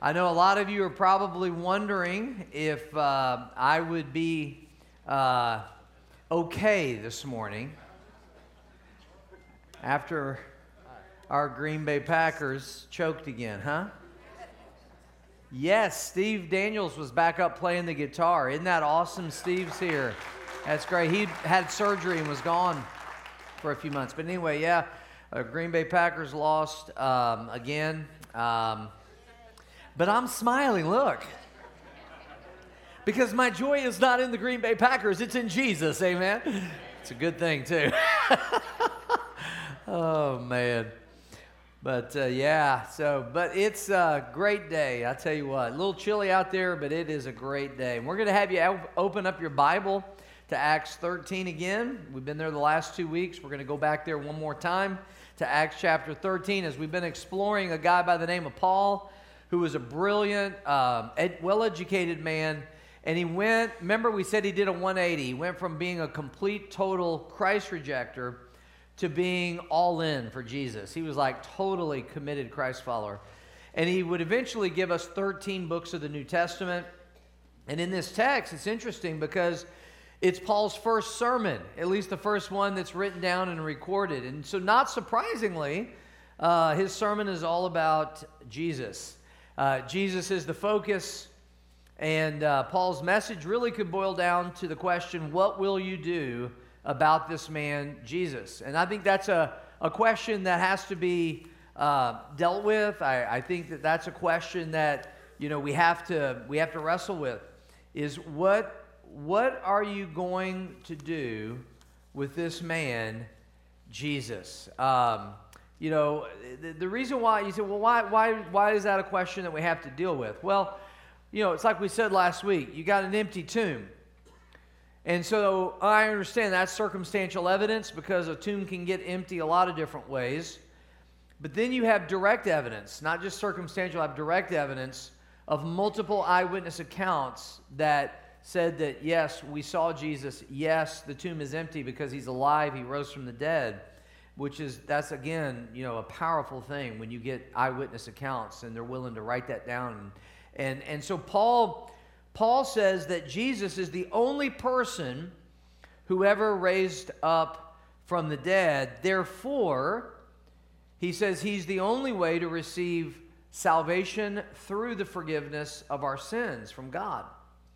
I know a lot of you are probably wondering if I would be okay this morning after our Green Bay Packers choked again, huh? Yes, Steve Daniels was back up playing the guitar. Isn't that awesome? Steve's here. That's great. He had surgery and was gone for a few months. But anyway, yeah, Green Bay Packers lost again. But I'm smiling, look. Because my joy is not in the Green Bay Packers, it's in Jesus, amen? It's a good thing, too. Oh, man. But, but it's a great day, I tell you what. A little chilly out there, but it is a great day. And we're going to have you open up your Bible to Acts 13 again. We've been there the last 2 weeks. We're going to go back there one more time to Acts chapter 13 as we've been exploring a guy by the name of Paul, who was a brilliant, well-educated man. And he went, remember we said he did a 180. He went from being a complete, total Christ rejecter to being all in for Jesus. He was like totally committed Christ follower. And he would eventually give us 13 books of the New Testament. And in this text, it's interesting because it's Paul's first sermon, at least the first one that's written down and recorded. And so not surprisingly, his sermon is all about Jesus. Jesus is the focus, and Paul's message really could boil down to the question, what will you do about this man, Jesus? And I think that's a question that has to be dealt with. I think that's a question that, we have to wrestle with, is what are you going to do with this man, Jesus? The reason why, you say, well, why is that a question that we have to deal with? Well, it's like we said last week. You got an empty tomb. And so I understand that's circumstantial evidence because a tomb can get empty a lot of different ways. But then you have direct evidence, not just circumstantial, you have direct evidence of multiple eyewitness accounts that said that, yes, we saw Jesus. Yes, the tomb is empty because he's alive. He rose from the dead. That's again, a powerful thing when you get eyewitness accounts and they're willing to write that down. And so Paul says that Jesus is the only person who ever raised up from the dead. Therefore, he says he's the only way to receive salvation through the forgiveness of our sins from God.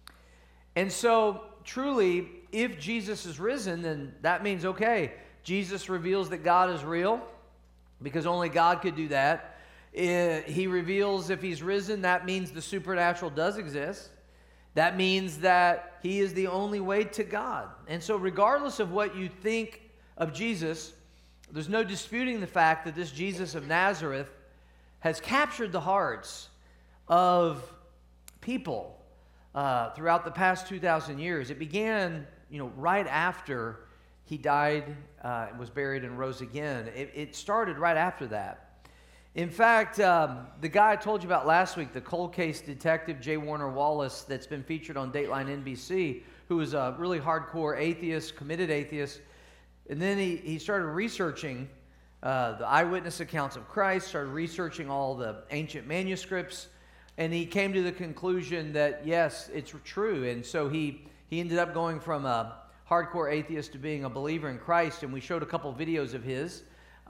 And so, truly, if Jesus is risen, then that means, okay, Jesus reveals that God is real, because only God could do that. He reveals if he's risen, that means the supernatural does exist. That means that he is the only way to God. And so regardless of what you think of Jesus, there's no disputing the fact that this Jesus of Nazareth has captured the hearts of people throughout the past 2,000 years. It began, right after he died, was buried, and rose again. It started right after that. In fact, the guy I told you about last week, the cold case detective, J. Warner Wallace, that's been featured on Dateline NBC, who was a really hardcore atheist, committed atheist, and then he started researching the eyewitness accounts of Christ, started researching all the ancient manuscripts, and he came to the conclusion that, yes, it's true. And so he ended up going from a hardcore atheist to being a believer in Christ, and we showed a couple videos of his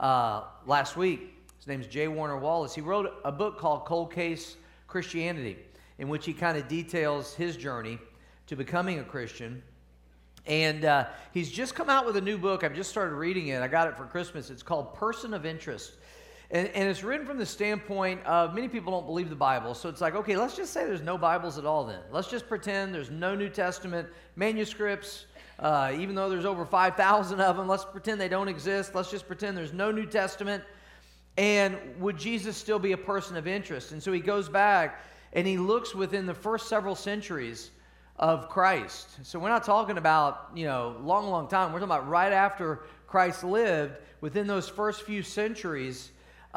last week. His name's J. Warner Wallace. He wrote a book called Cold Case Christianity, in which he kind of details his journey to becoming a Christian. And he's just come out with a new book. I've just started reading it. I got it for Christmas. It's called Person of Interest. And it's written from the standpoint of many people don't believe the Bible. So it's like, okay, let's just say there's no Bibles at all then. Let's just pretend there's no New Testament manuscripts. Even though there's over 5,000 of them, let's pretend they don't exist. Let's just pretend there's no New Testament. And would Jesus still be a person of interest? And so he goes back and he looks within the first several centuries of Christ. So we're not talking about, long time. We're talking about right after Christ lived. Within those first few centuries,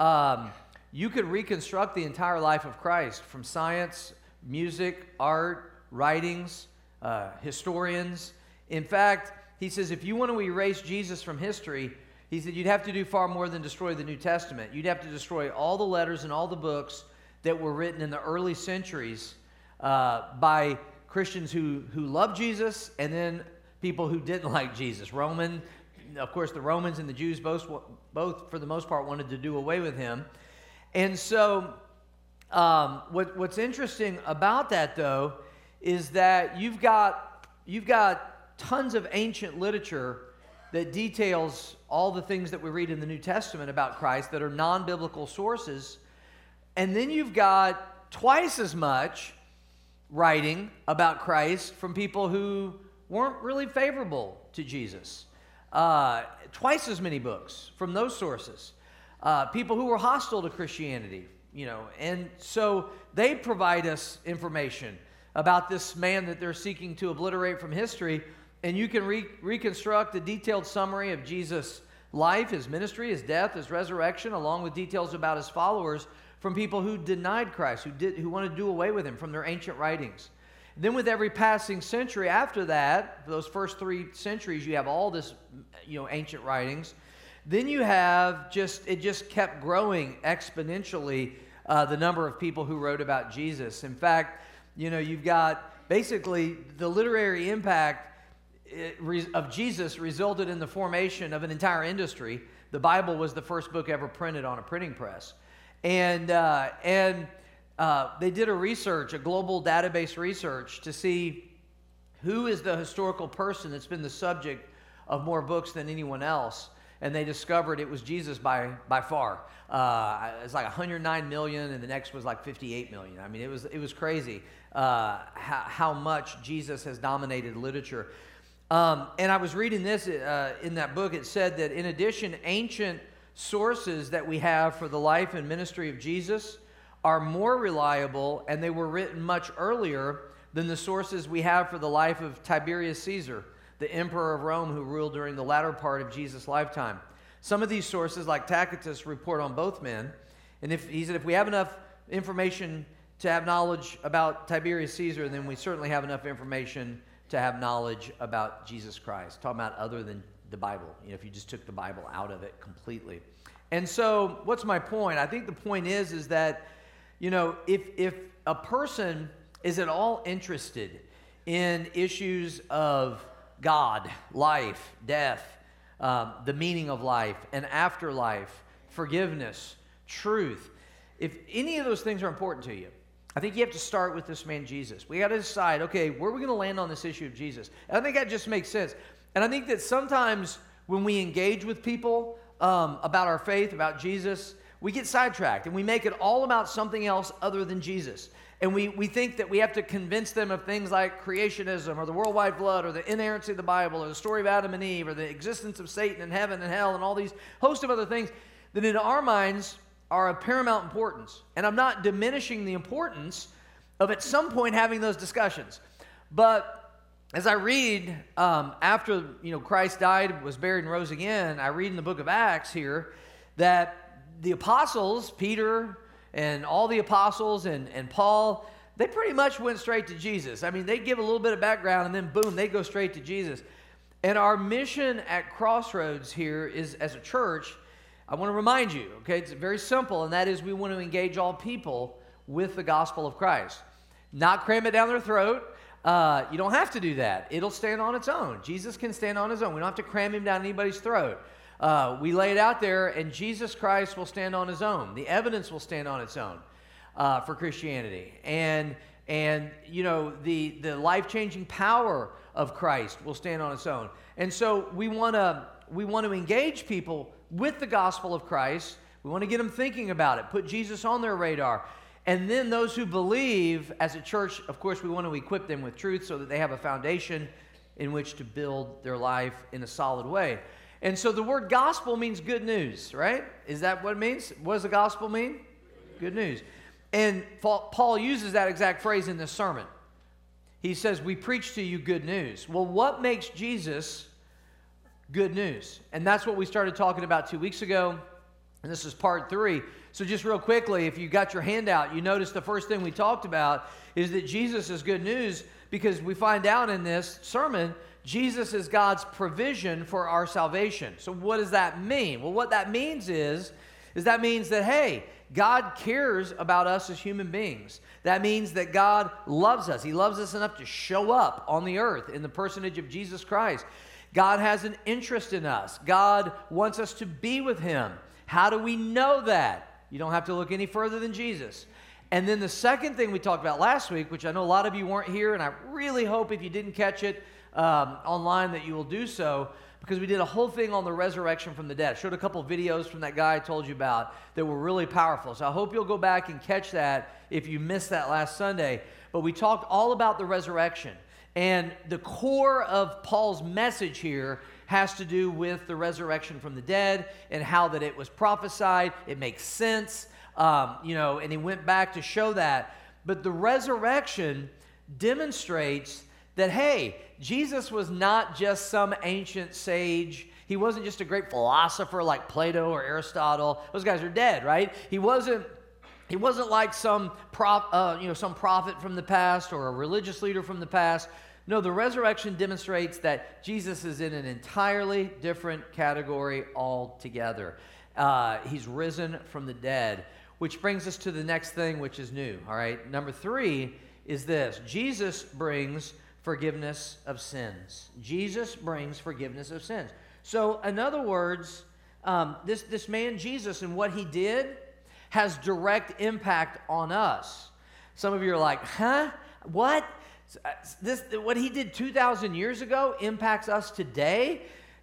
you could reconstruct the entire life of Christ from science, music, art, writings, historians. In fact, he says if you want to erase Jesus from history, he said you'd have to do far more than destroy the New Testament. You'd have to destroy all the letters and all the books that were written in the early centuries by Christians who loved Jesus, and then people who didn't like Jesus. Of course, the Romans and the Jews both for the most part wanted to do away with him. And so what's interesting about that, though, is that you've got tons of ancient literature that details all the things that we read in the New Testament about Christ that are non-biblical sources. And then you've got twice as much writing about Christ from people who weren't really favorable to Jesus. Twice as many books from those sources. People who were hostile to Christianity, and so they provide us information about this man that they're seeking to obliterate from history, and you can reconstruct a detailed summary of Jesus' life, his ministry, his death, his resurrection, along with details about his followers from people who denied Christ, who wanted to do away with him, from their ancient writings. Then with every passing century after that, those first 3 centuries, you have all this, ancient writings. Then you have it just kept growing exponentially, the number of people who wrote about Jesus. In fact, you've got basically the literary impact of Jesus resulted in the formation of an entire industry. The Bible was the first book ever printed on a printing press. And they did a global database research to see who is the historical person that's been the subject of more books than anyone else. And they discovered it was Jesus by far. It's like 109 million, and the next was like 58 million. I mean, it was crazy how much Jesus has dominated literature. And I was reading this in that book. It said that in addition, ancient sources that we have for the life and ministry of Jesus are more reliable, and they were written much earlier than the sources we have for the life of Tiberius Caesar, the emperor of Rome who ruled during the latter part of Jesus' lifetime. Some of these sources, like Tacitus, report on both men. And he said if we have enough information to have knowledge about Tiberius Caesar, then we certainly have enough information to have knowledge about Jesus Christ. Talking about other than the Bible, if you just took the Bible out of it completely. And so what's my point? I think the point is that, if a person is at all interested in issues of God, life, death, the meaning of life, an afterlife, forgiveness, truth, if any of those things are important to you, I think you have to start with this man Jesus. We got to decide, okay, where are we going to land on this issue of Jesus? And I think that just makes sense. And I think that sometimes when we engage with people about our faith, about Jesus, we get sidetracked and we make it all about something else other than Jesus. And we think that we have to convince them of things like creationism or the worldwide flood or the inerrancy of the Bible or the story of Adam and Eve or the existence of Satan and heaven and hell and all these host of other things that in our minds are of paramount importance. And I'm not diminishing the importance of at some point having those discussions. But as I read, after Christ died, was buried, and rose again, I read in the book of Acts here that the apostles, Peter and all the apostles and Paul, they pretty much went straight to Jesus. I mean, they give a little bit of background and then boom, they go straight to Jesus. And our mission at Crossroads here is, as a church, I want to remind you, okay, it's very simple, and that is we want to engage all people with the gospel of Christ. Not cram it down their throat. You don't have to do that. It'll stand on its own. Jesus can stand on his own. We don't have to cram him down anybody's throat. We lay it out there, and Jesus Christ will stand on his own. The evidence will stand on its own for Christianity. And the life-changing power of Christ will stand on its own. And so we want to engage people with the gospel of Christ. We want to get them thinking about it, put Jesus on their radar. And then those who believe, as a church, of course, we want to equip them with truth so that they have a foundation in which to build their life in a solid way. And so the word gospel means good news, right? Is that what it means? What does the gospel mean? Good news. And Paul uses that exact phrase in this sermon. He says, we preach to you good news. Well, what makes Jesus good news? And that's what we started talking about 2 weeks ago. And this is part 3. So just real quickly, if you got your handout, you notice the first thing we talked about is that Jesus is good news because we find out in this sermon, Jesus is God's provision for our salvation. So what does that mean? Well, what that means is that means that, hey, God cares about us as human beings. That means that God loves us. He loves us enough to show up on the earth in the personage of Jesus Christ. God has an interest in us. God wants us to be with him. How do we know that? You don't have to look any further than Jesus. And then the second thing we talked about last week, which I know a lot of you weren't here, and I really hope if you didn't catch it online that you will do so, because we did a whole thing on the resurrection from the dead. I showed a couple videos from that guy I told you about that were really powerful. So I hope you'll go back and catch that if you missed that last Sunday. But we talked all about the resurrection. And the core of Paul's message here has to do with the resurrection from the dead and how that it was prophesied. It makes sense, and he went back to show that. But the resurrection demonstrates that, hey, Jesus was not just some ancient sage. He wasn't just a great philosopher like Plato or Aristotle. Those guys are dead, right? He wasn't like some prophet from the past or a religious leader from the past. No, the resurrection demonstrates that Jesus is in an entirely different category altogether. He's risen from the dead, which brings us to the next thing, which is new. All right, number 3 is this: Jesus brings forgiveness of sins. Jesus brings forgiveness of sins. So, in other words, this man Jesus and what he did has direct impact on us. Some of you are like, huh? What? What he did 2,000 years ago impacts us today?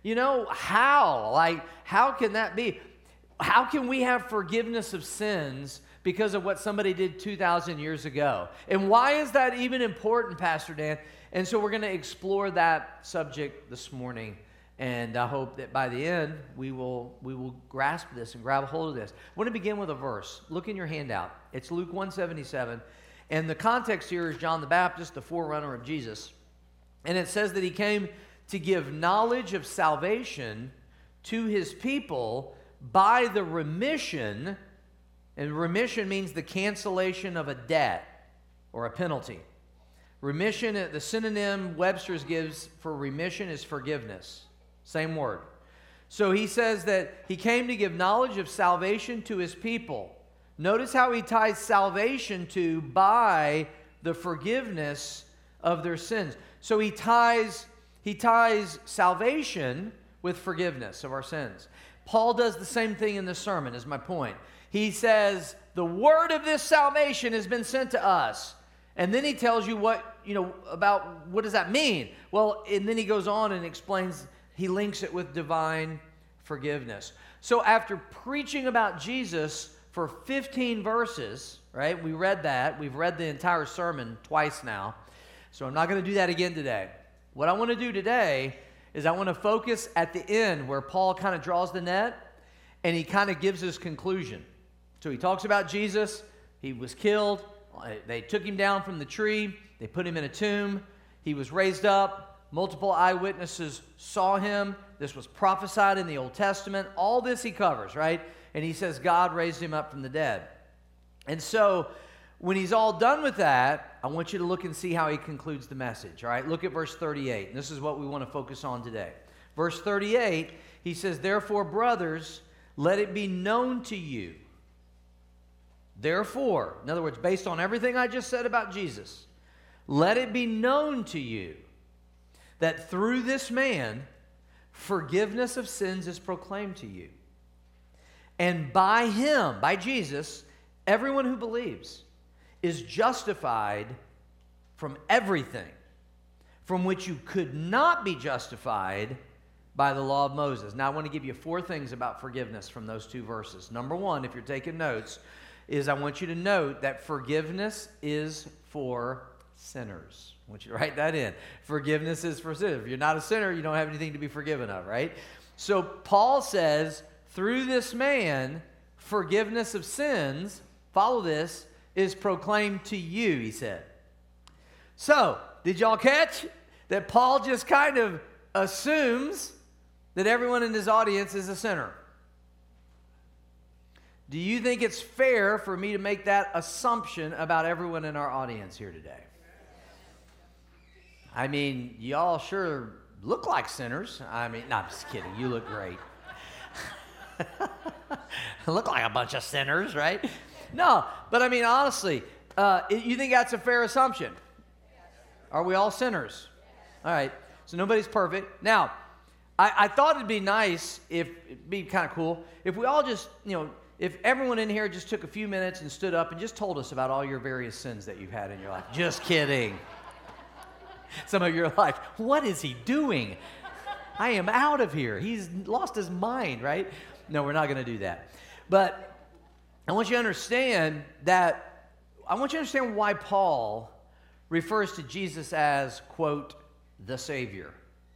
How? How can that be? How can we have forgiveness of sins because of what somebody did 2,000 years ago? And why is that even important, Pastor Dan? And so we're going to explore that subject this morning. And I hope that by the end, we will grasp this and grab a hold of this. I want to begin with a verse. Look in your handout. It's Luke 1:77. And the context here is John the Baptist, the forerunner of Jesus. And it says that he came to give knowledge of salvation to his people by the remission, and remission means the cancellation of a debt or a penalty. Remission, the synonym Webster's gives for remission is forgiveness. Same word. So he says that he came to give knowledge of salvation to his people. Notice how he ties salvation to by the forgiveness of their sins. So he ties salvation with forgiveness of our sins. Paul does the same thing in this sermon, is my point. He says, the word of this salvation has been sent to us. And then he tells you about what does that mean? Well, and then he goes on and explains, he links it with divine forgiveness. So after preaching about Jesus for 15 verses, right? We read that. We've read the entire sermon twice now. So I'm not going to do that again today. What I want to do today is I want to focus at the end where Paul kind of draws the net and he kind of gives his conclusion. So he talks about Jesus. He was killed. They took him down from the tree. They put him in a tomb. He was raised up. Multiple eyewitnesses saw him. This was prophesied in the Old Testament. All this he covers, right? And he says God raised him up from the dead. And so when he's all done with that, I want you to look and see how he concludes the message. All right, look at verse 38. And this is what we want to focus on today. Verse 38, he says, therefore, brothers, let it be known to you. Therefore, in other words, based on everything I just said about Jesus, let it be known to you that through this man, forgiveness of sins is proclaimed to you. And by him, by Jesus, everyone who believes is justified from everything from which you could not be justified by the law of Moses. Now, I want to give you 4 things about forgiveness from those 2 verses. Number 1, if you're taking notes, is I want you to note that forgiveness is for sinners. I want you to write that in. Forgiveness is for sinners. If you're not a sinner, you don't have anything to be forgiven of, right? So Paul says, through this man, forgiveness of sins, follow this, is proclaimed to you, he said. So, did y'all catch that Paul just kind of assumes that everyone in his audience is a sinner? Do you think it's fair for me to make that assumption about everyone in our audience here today? I mean, y'all sure look like sinners. I mean, no, I'm just kidding. You look great. Look like a bunch of sinners, right? No, but I mean, honestly, you think that's a fair assumption? Are we all sinners? All right, so nobody's perfect. Now, I thought it'd be nice, it'd be kind of cool, if we all just, if everyone in here just took a few minutes and stood up and just told us about all your various sins that you've had in your life. Just kidding. Some of you are like, what is he doing? I am out of here. He's lost his mind, right? No, we're not going to do that. But I want you to understand why Paul refers to Jesus as, quote, the Savior.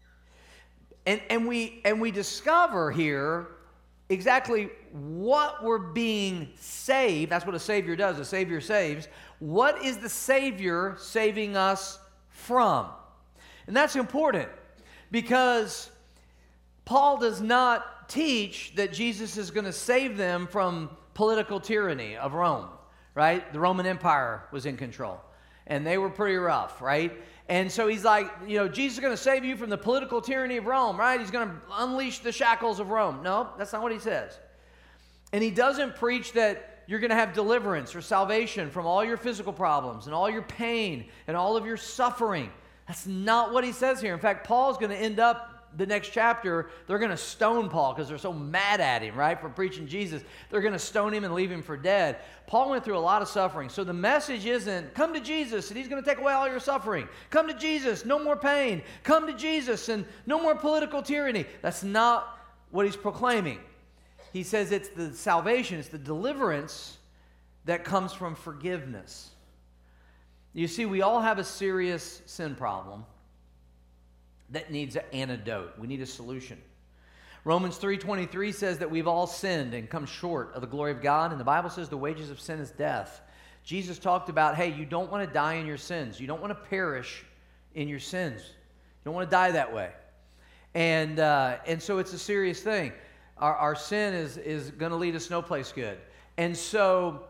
And we discover here exactly what we're being saved. That's what a Savior does. A Savior saves. What is the Savior saving us from? And that's important because Paul does not teach that Jesus is going to save them from political tyranny of Rome, right? The Roman Empire was in control, and they were pretty rough, right? And so he's like, Jesus is going to save you from the political tyranny of Rome, right? He's going to unleash the shackles of Rome. No, that's not what he says. And he doesn't preach that you're going to have deliverance or salvation from all your physical problems and all your pain and all of your suffering. That's not what he says here. In fact, Paul's going to end up the next chapter, they're going to stone Paul because they're so mad at him, right, for preaching Jesus. They're going to stone him and leave him for dead. Paul went through a lot of suffering. So the message isn't, come to Jesus and he's going to take away all your suffering. Come to Jesus, no more pain. Come to Jesus and no more political tyranny. That's not what he's proclaiming. He says it's the salvation, it's the deliverance that comes from forgiveness. You see, we all have a serious sin problem that needs an antidote. We need a solution. Romans 3:23 says that we've all sinned and come short of the glory of God, and the Bible says the wages of sin is death. Jesus talked about, hey, you don't want to die in your sins. You don't want to perish in your sins. You don't want to die that way. And so it's a serious thing. Our sin is going to lead us no place good. And so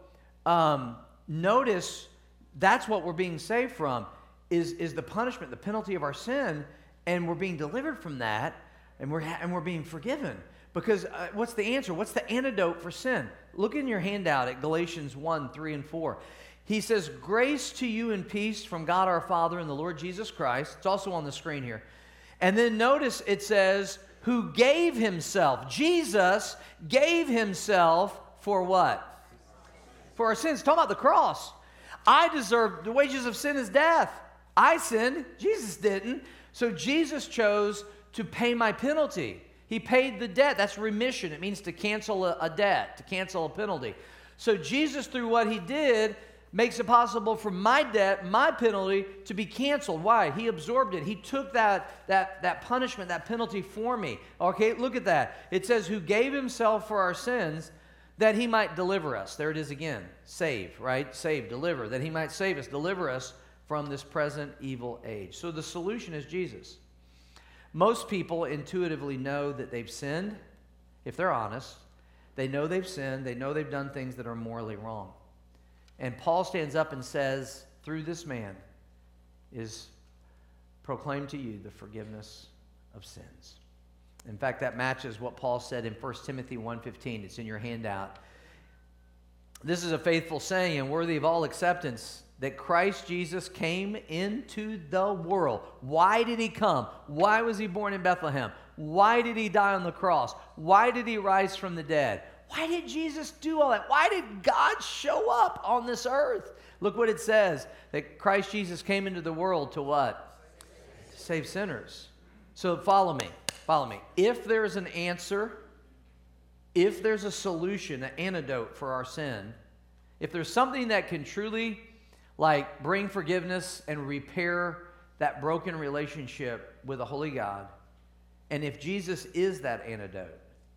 notice that's what we're being saved from is the punishment, the penalty of our sin. And we're being delivered from that, and we're being forgiven. Because what's the answer? What's the antidote for sin? Look in your handout at Galatians 1:3-4. He says, grace to you and peace from God our Father and the Lord Jesus Christ. It's also on the screen here. And then notice it says, who gave himself. Jesus gave himself for what? For our sins. Talking about the cross. I deserve, the wages of sin is death. I sinned. Jesus didn't. So Jesus chose to pay my penalty. He paid the debt. That's remission. It means to cancel a debt, to cancel a penalty. So Jesus, through what he did, makes it possible for my debt, my penalty, to be canceled. Why? He absorbed it. He took that punishment, that penalty for me. Okay, look at that. It says, who gave himself for our sins, that he might deliver us. There it is again. Save, right? Save, deliver. That he might save us, deliver us from this present evil age. So the solution is Jesus. Most people intuitively know that they've sinned. If they're honest, they know they've sinned. They know they've done things that are morally wrong. And Paul stands up and says, through this man is proclaimed to you the forgiveness of sins. In fact, that matches what Paul said in 1 Timothy 1:15. It's in your handout. This is a faithful saying and worthy of all acceptance, that Christ Jesus came into the world. Why did he come? Why was he born in Bethlehem? Why did he die on the cross? Why did he rise from the dead? Why did Jesus do all that? Why did God show up on this earth? Look what it says, that Christ Jesus came into the world to what? To save sinners. So follow me. Follow me. If there's an answer, if there's a solution, an antidote for our sin, if there's something that can truly bring forgiveness and repair that broken relationship with a holy God, and if Jesus is that antidote,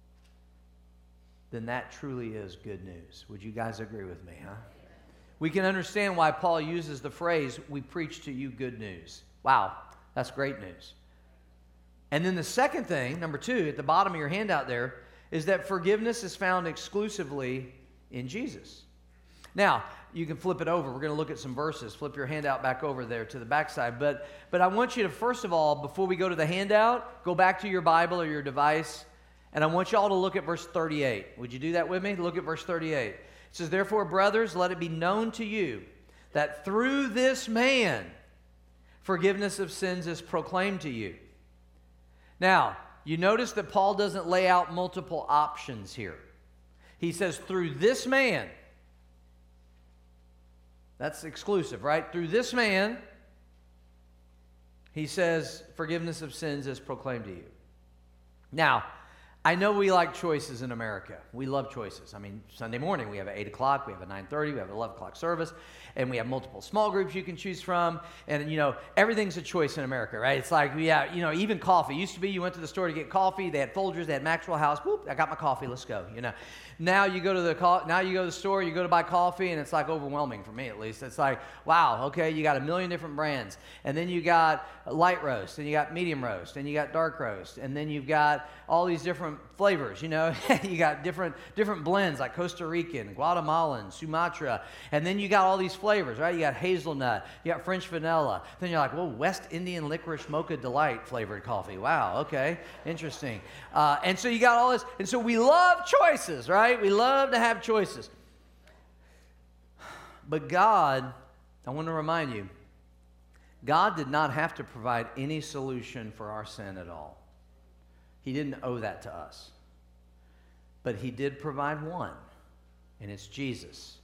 then that truly is good news. Would you guys agree with me, huh? We can understand why Paul uses the phrase, we preach to you good news. Wow, that's great news. And then the second thing, number 2, at the bottom of your handout there, is that forgiveness is found exclusively in Jesus. Now, you can flip it over. We're going to look at some verses. Flip your handout back over there to the backside. But I want you to, first of all, before we go to the handout, go back to your Bible or your device And I want y'all to look at verse 38. Would you do that with me? Look at verse 38. It says, therefore, brothers, let it be known to you that through this man forgiveness of sins is proclaimed to you. Now, you notice that Paul doesn't lay out multiple options here. He says, through this man. That's exclusive, right? Through this man, he says, forgiveness of sins is proclaimed to you. Now, I know we like choices in America. We love choices. I mean, Sunday morning we have an 8 o'clock, we have a 9:30, we have an 11 o'clock service, and we have multiple small groups you can choose from. And, everything's a choice in America, right? It's like, even coffee. It used to be you went to the store to get coffee. They had Folgers, they had Maxwell House. Whoop, I got my coffee, let's go, Now you go to the store, you go to buy coffee, and it's like overwhelming for me at least. It's like, wow, okay, you got a million different brands. And then you got light roast, and you got medium roast, and you got dark roast, and then you've got all these different flavors, you got different blends like Costa Rican, Guatemalan, Sumatra, and then you got all these flavors, right? You got hazelnut, you got French vanilla. Then you're like, whoa, West Indian licorice mocha delight flavored coffee. Wow, okay, interesting. And so you got all this, and so we love choices, right? We love to have choices. But God, I want to remind you, God did not have to provide any solution for our sin at all. He didn't owe that to us. But he did provide one, and it's Jesus.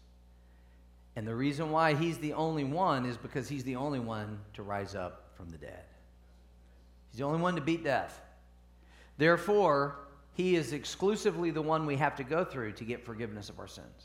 And the reason why he's the only one is because he's the only one to rise up from the dead. He's the only one to beat death. Therefore, he is exclusively the one we have to go through to get forgiveness of our sins.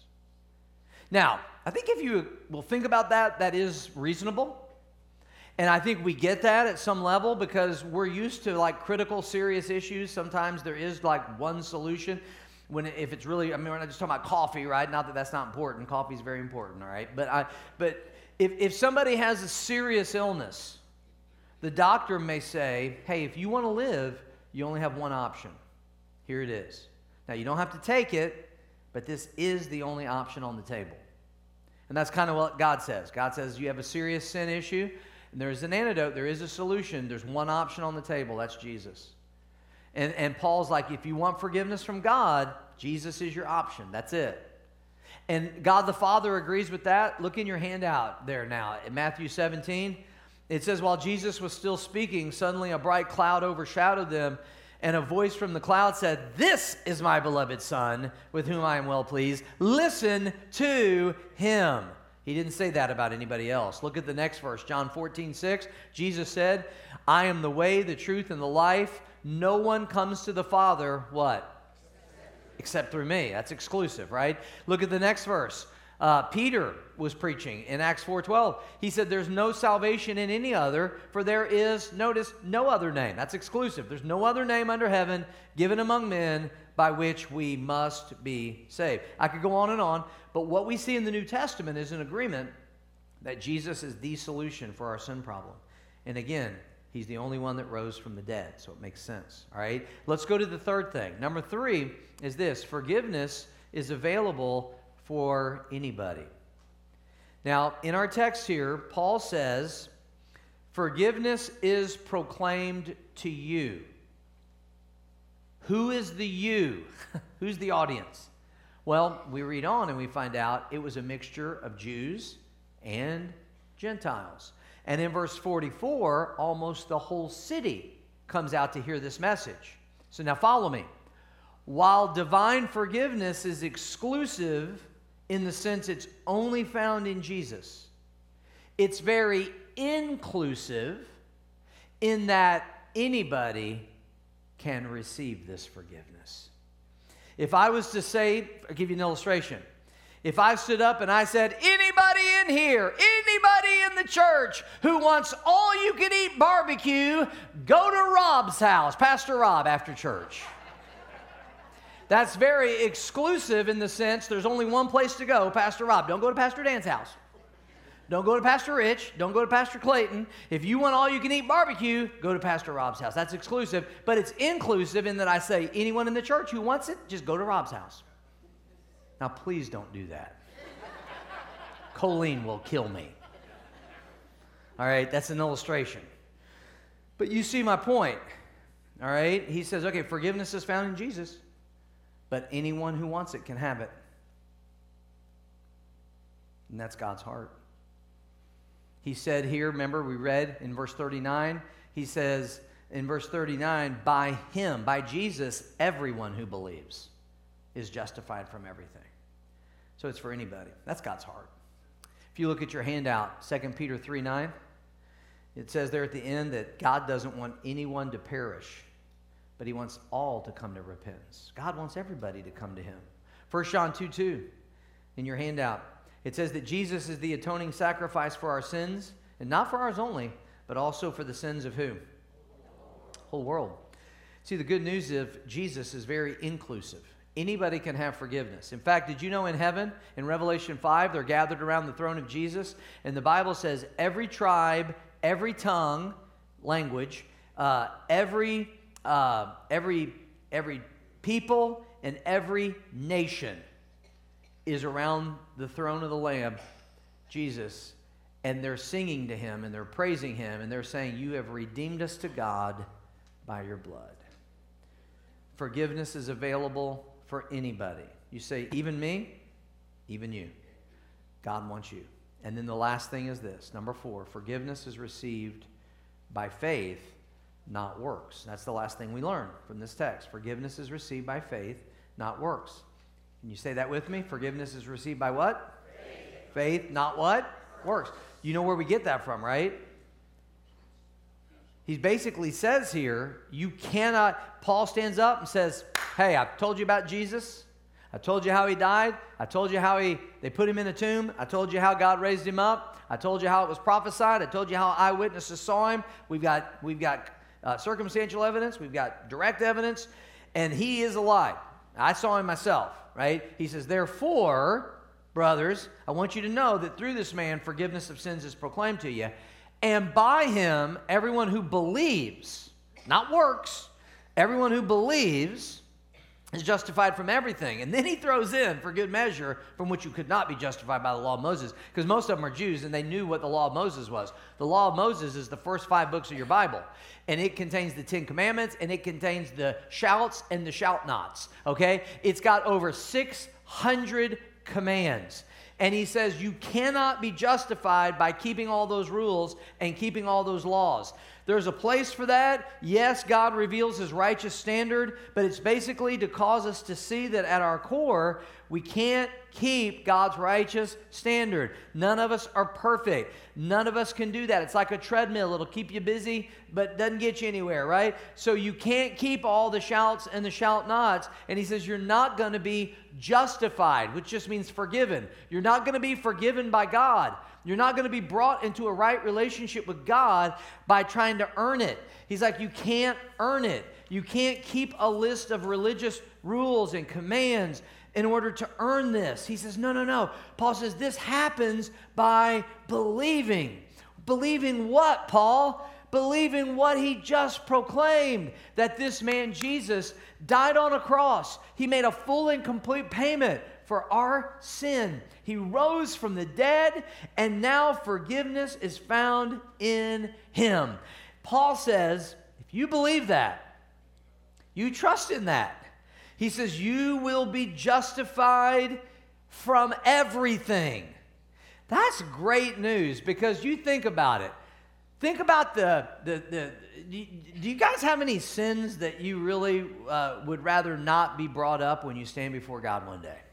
Now, I think if you will think about that, that is reasonable. And I think we get that at some level because we're used to like critical, serious issues. Sometimes there is like one solution. If it's really, we're not just talking about coffee, right? Not that that's not important. Coffee is very important, all right? But if somebody has a serious illness, the doctor may say, hey, if you want to live, you only have one option. Here it is. Now, you don't have to take it, but this is the only option on the table. And that's kind of what God says. God says you have a serious sin issue, and there's an antidote, there is a solution. There's one option on the table, that's Jesus. And Paul's like, if you want forgiveness from God, Jesus is your option. That's it. And God the Father agrees with that. Look in your handout there now. In Matthew 17, it says, while Jesus was still speaking, suddenly a bright cloud overshadowed them, and a voice from the cloud said, this is my beloved Son, with whom I am well pleased. Listen to him. He didn't say that about anybody else. Look at the next verse, John 14:6. Jesus said, I am the way, the truth, and the life. No one comes to the Father, what? Except through me. That's exclusive, right? Look at the next verse. Peter was preaching in Acts 4:12. He said, there's no salvation in any other, for there is, notice, no other name. That's exclusive. There's no other name under heaven given among men by which we must be saved. I could go on, but what we see in the New Testament is an agreement that Jesus is the solution for our sin problem. And again, he's the only one that rose from the dead, so it makes sense. All right, let's go to the third thing. Number 3 is this: forgiveness is available for anybody. Now, in our text here, Paul says, forgiveness is proclaimed to you. Who is the you? Who's the audience? Well, we read on and we find out it was a mixture of Jews and Gentiles. And in verse 44, almost the whole city comes out to hear this message. So now follow me. While divine forgiveness is exclusive in the sense it's only found in Jesus, it's very inclusive in that anybody can receive this forgiveness. If I was to say, I'll give you an illustration. If I stood up and I said, anybody in here, anybody in the church who wants all-you-can-eat barbecue, go to Rob's house, Pastor Rob, after church. That's very exclusive in the sense there's only one place to go, Pastor Rob. Don't go to Pastor Dan's house. Don't go to Pastor Rich. Don't go to Pastor Clayton. If you want all-you-can-eat barbecue, go to Pastor Rob's house. That's exclusive, but it's inclusive in that I say anyone in the church who wants it, just go to Rob's house. Now, please don't do that. Colleen will kill me. All right, that's an illustration. But you see my point. All right? He says, okay, forgiveness is found in Jesus, but anyone who wants it can have it. And that's God's heart. He said here, remember we read in verse 39, he says in verse 39, by him, by Jesus, everyone who believes is justified from everything. So it's for anybody. That's God's heart. If you look at your handout, 2 Peter 3:9, it says there at the end that God doesn't want anyone to perish, but he wants all to come to repentance. God wants everybody to come to him. 1 John 2:2 in your handout, it says that Jesus is the atoning sacrifice for our sins, and not for ours only, but also for the sins of who? Whole world. See, the good news is Jesus is very inclusive. Anybody can have forgiveness. In fact, did you know in heaven, in Revelation 5, they're gathered around the throne of Jesus, and the Bible says every tribe, every tongue, language, every people, and every nation is around the throne of the Lamb, Jesus, and they're singing to him, and they're praising him, and they're saying, you have redeemed us to God by your blood. Forgiveness is available for anybody. You say, even me? Even you. God wants you. And then the last thing is this. Number 4, forgiveness is received by faith, not works. That's the last thing we learn from this text. Forgiveness is received by faith, not works. Can you say that with me? Forgiveness is received by what? Faith, not what? Works. You know where we get that from, right? He basically says here, you cannot, Paul stands up and says, hey, I've told you about Jesus. I told you how he died. I told you how they put him in a tomb. I told you how God raised him up. I told you how it was prophesied. I told you how eyewitnesses saw him. We've got circumstantial evidence. We've got direct evidence. And he is alive. I saw him myself, right? He says, therefore, brothers, I want you to know that through this man, forgiveness of sins is proclaimed to you. And by him, everyone who believes, not works, everyone who believes is justified from everything. And then he throws in, for good measure, from which you could not be justified by the law of Moses. Because most of them are Jews, and they knew what the law of Moses was. The law of Moses is the first 5 books of your Bible. And it contains the 10 Commandments, and it contains the shouts and the shout-nots. Okay? It's got over 600 commands. And he says you cannot be justified by keeping all those rules and keeping all those laws. There's a place for that. Yes, God reveals his righteous standard, but it's basically to cause us to see that at our core, we can't keep God's righteous standard. None of us are perfect. None of us can do that. It's like a treadmill. It'll keep you busy, but doesn't get you anywhere, right? So you can't keep all the shouts and the shout-nots. And he says you're not going to be justified, which just means forgiven. You're not going to be forgiven by God. You're not going to be brought into a right relationship with God by trying to earn it. He's like, you can't earn it. You can't keep a list of religious rules and commands in order to earn this. He says, no. Paul says this happens by believing. Believing what, Paul? Believing what he just proclaimed, that this man Jesus died on a cross. He made a full and complete payment for our sin. He rose from the dead, and now forgiveness is found in him. Paul says, if you believe that, you trust in that, he says you will be justified from everything. That's great news, because you think about it. Think about do you guys have any sins that you really would rather not be brought up when you stand before God one day?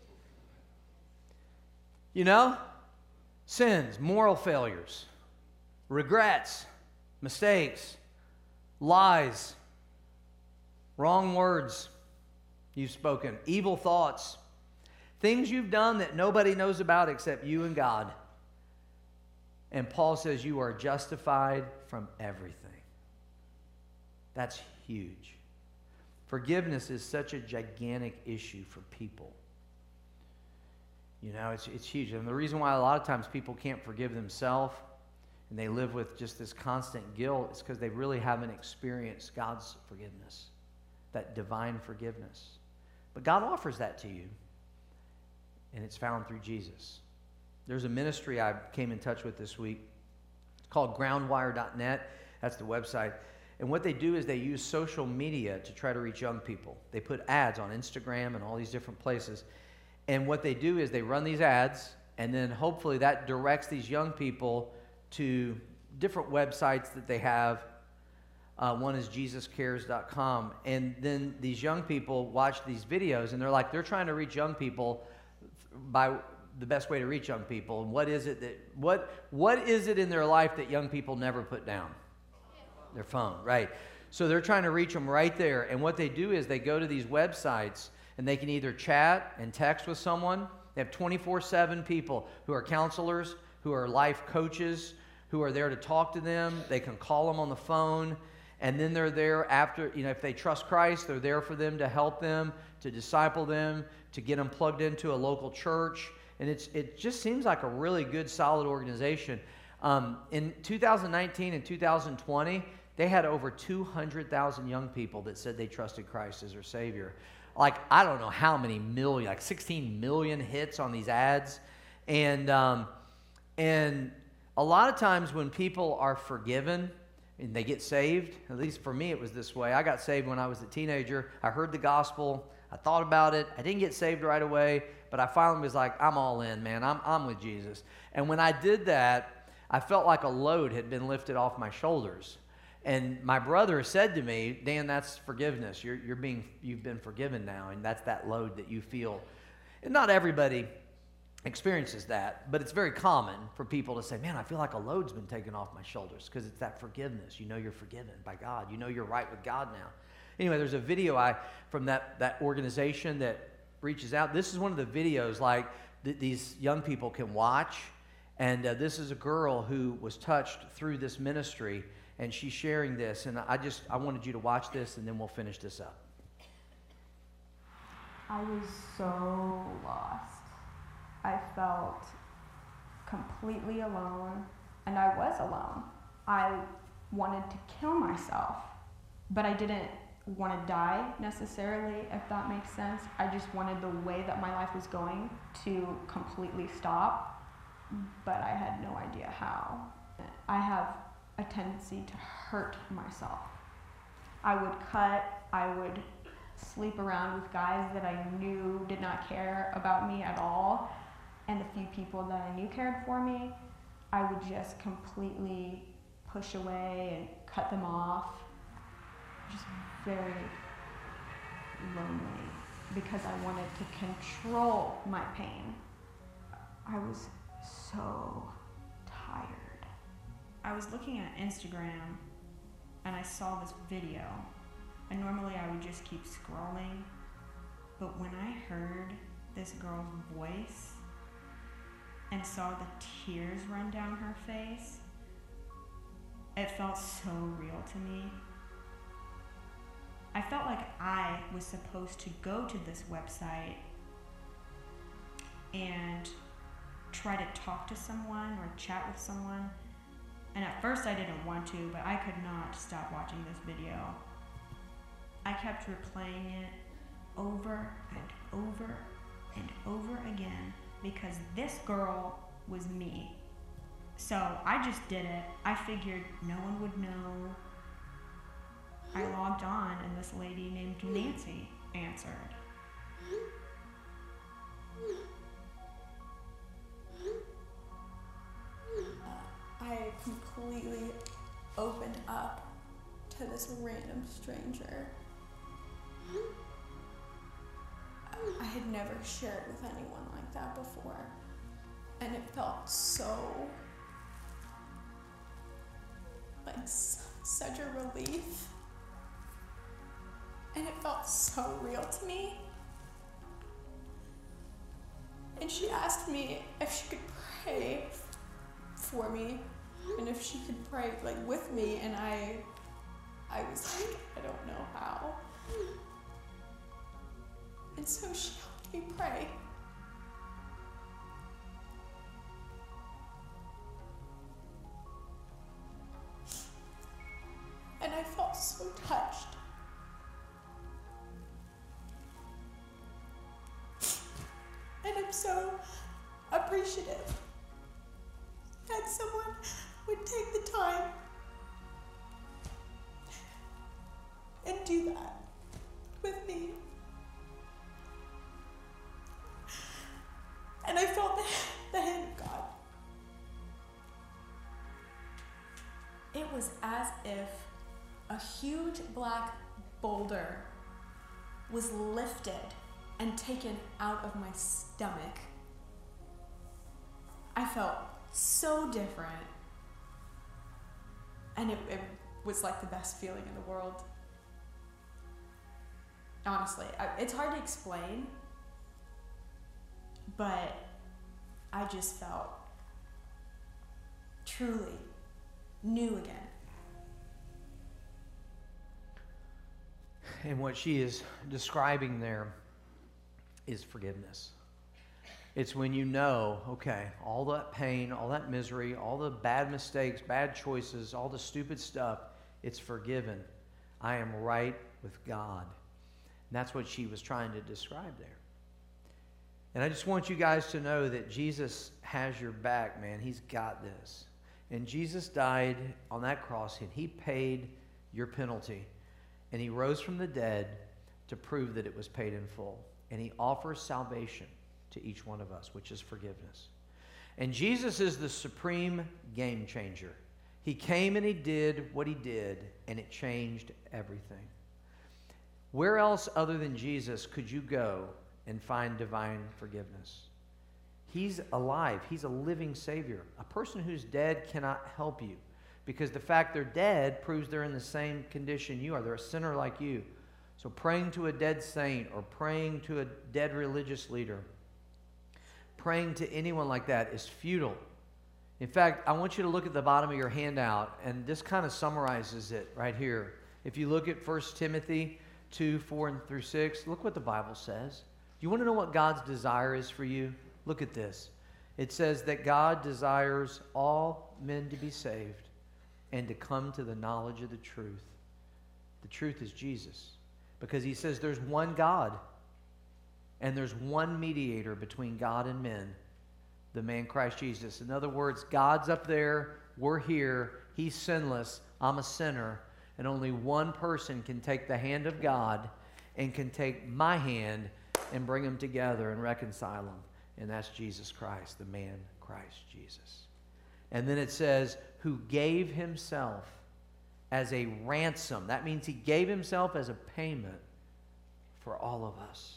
You know? Sins, moral failures, regrets, mistakes, lies, wrong words you've spoken, evil thoughts, things you've done that nobody knows about except you and God. And Paul says you are justified from everything. That's huge. Forgiveness is such a gigantic issue for people. You know, it's huge. And the reason why a lot of times people can't forgive themselves and they live with just this constant guilt is because they really haven't experienced God's forgiveness, that divine forgiveness. But God offers that to you, and it's found through Jesus. There's a ministry I came in touch with this week. It's called groundwire.net. That's the website. And what they do is they use social media to try to reach young people. They put ads on Instagram and all these different places. And what they do is they run these ads, and then hopefully that directs these young people to different websites that they have. One is JesusCares.com. And then these young people watch these videos, and they're trying to reach young people by the best way to reach young people. And what is it in their life that young people never put down? Their phone, right? So they're trying to reach them right there. And what they do is they go to these websites, and they can either chat and text with someone. They have 24/7 people who are counselors, who are life coaches, who are there to talk to them. They can call them on the phone. And then they're there after, if they trust Christ, they're there for them to help them, to disciple them, to get them plugged into a local church. And it just seems like a really good, solid organization. In 2019 and 2020, they had over 200,000 young people that said they trusted Christ as their Savior. Like, I don't know how many million, like 16 million hits on these ads. And a lot of times when people are forgiven and they get saved, at least for me it was this way. I got saved when I was a teenager. I heard the gospel. I thought about it. I didn't get saved right away, but I finally was like, I'm all in, man. I'm with Jesus. And when I did that, I felt like a load had been lifted off my shoulders. And my brother said to me, Dan, that's forgiveness. You've been forgiven now, and that's that load that you feel. And not everybody experiences that, but it's very common for people to say, man, I feel like a load's been taken off my shoulders, because it's that forgiveness. You know you're forgiven by God. You know you're right with God now. Anyway, there's a video from that organization that reaches out. This is one of the videos these young people can watch. And this is a girl who was touched through this ministry, and she's sharing this. And I wanted you to watch this, and then we'll finish this up. I was so lost. I felt completely alone, and I was alone. I wanted to kill myself, but I didn't want to die necessarily, if that makes sense. I just wanted the way that my life was going to completely stop. But I had no idea how. I have a tendency to hurt myself. I would cut, I would sleep around with guys that I knew did not care about me at all, and the few people that I knew cared for me, I would just completely push away and cut them off. Just very lonely, because I wanted to control my pain. I was so tired. I was looking at Instagram and I saw this video, and normally I would just keep scrolling, but when I heard this girl's voice and saw the tears run down her face, it felt so real to me. I felt like I was supposed to go to this website and try to talk to someone or chat with someone. And at first I didn't want to, but I could not stop watching this video. I kept replaying it over and over and over again, because this girl was me. So I just did it. I figured no one would know. I logged on, and this lady named Nancy answered. I completely opened up to this random stranger. I had never shared with anyone like that before, and it felt so like such a relief, and it felt so real to me. And she asked me if she could pray for me, and if she could pray with me, and I was like, I don't know how. And so she helped me pray. And I felt so touched. And I'm so appreciative that someone would take the time do that with me. And I felt the hand of God. It was as if a huge black boulder was lifted and taken out of my stomach. I felt so different. And it was like the best feeling in the world. Honestly, it's hard to explain, but I just felt truly new again. And what she is describing there is forgiveness. It's when you know, okay, all that pain, all that misery, all the bad mistakes, bad choices, all the stupid stuff, it's forgiven. I am right with God. And that's what she was trying to describe there. And I just want you guys to know that Jesus has your back, man. He's got this. And Jesus died on that cross, and he paid your penalty. And he rose from the dead to prove that it was paid in full. And he offers salvation to each one of us, which is forgiveness. And Jesus is the supreme game changer. He came and he did what he did, and it changed everything. Where else other than Jesus could you go and find divine forgiveness? He's alive. He's a living Savior. A person who's dead cannot help you, because the fact they're dead proves they're in the same condition you are. They're a sinner like you. So praying to a dead saint or praying to a dead religious leader, praying to anyone like that is futile. In fact, I want you to look at the bottom of your handout, and this kind of summarizes it right here. If you look at 1 Timothy 2, 4 and through 6, look what the Bible says. You want to know what God's desire is for you? Look at this. It says that God desires all men to be saved and to come to the knowledge of the truth. The truth is Jesus. Because he says there's one God and there's one mediator between God and men, the man Christ Jesus. In other words, God's up there, we're here, he's sinless, I'm a sinner, and only one person can take the hand of God and can take my hand and bring them together and reconcile them. And that's Jesus Christ, the man Christ Jesus. And then it says, who gave himself as a ransom. That means he gave himself as a payment for all of us.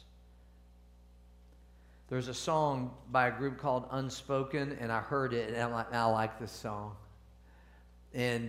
There's a song by a group called Unspoken, and I heard it, and I'm like, I like this song. And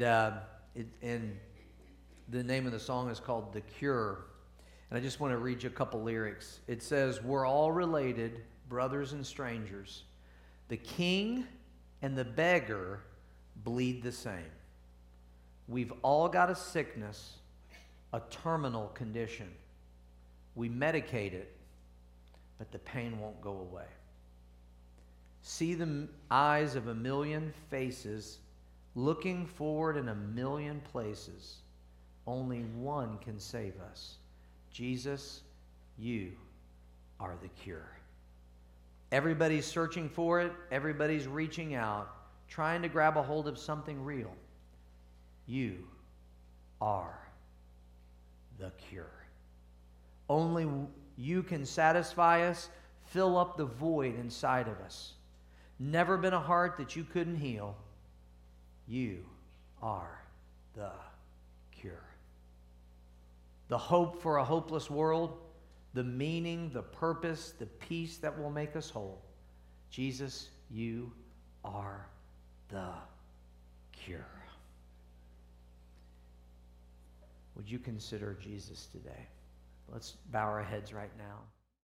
the name of the song is called The Cure. And I just want to read you a couple lyrics. It says, we're all related, brothers and strangers. The king and the beggar bleed the same. We've all got a sickness, a terminal condition. We medicate it, but the pain won't go away. See the eyes of a million faces looking forward in a million places. Only one can save us. Jesus, you are the cure. Everybody's searching for it. Everybody's reaching out, trying to grab a hold of something real. You are the cure. Only you can satisfy us, fill up the void inside of us. Never been a heart that you couldn't heal. You are the cure. The hope for a hopeless world, the meaning, the purpose, the peace that will make us whole. Jesus, you are the cure. Would you consider Jesus today? Let's bow our heads right now.